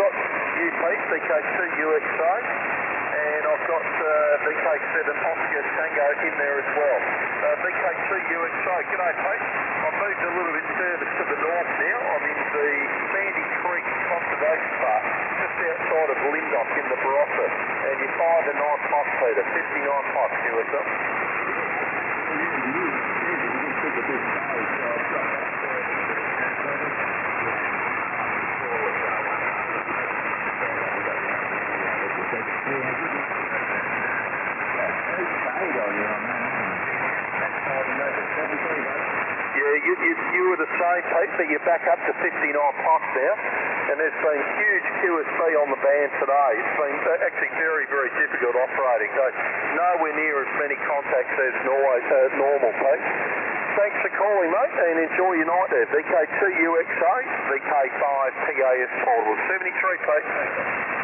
got you, Pete, VK2UXA, and I've got VK7 Oscar Tango in there as well. VK2UXA, g'day, Pete. I've moved a little bit further to the north now. I'm in the Sandy Creek Conservation Park, just outside of Lindop in the Barossa, and you fired a nice pot, Peter, 59 pots, USA. You were the same, Pete, but you're back up to 59 pots now, and there's been huge QSB on the band today. It's been actually very, very difficult operating, so nowhere near as many contacts as normal, Pete. Thanks for calling, mate, and enjoy your night there. VK2UXA, VK5PAS Portable 73, Pete.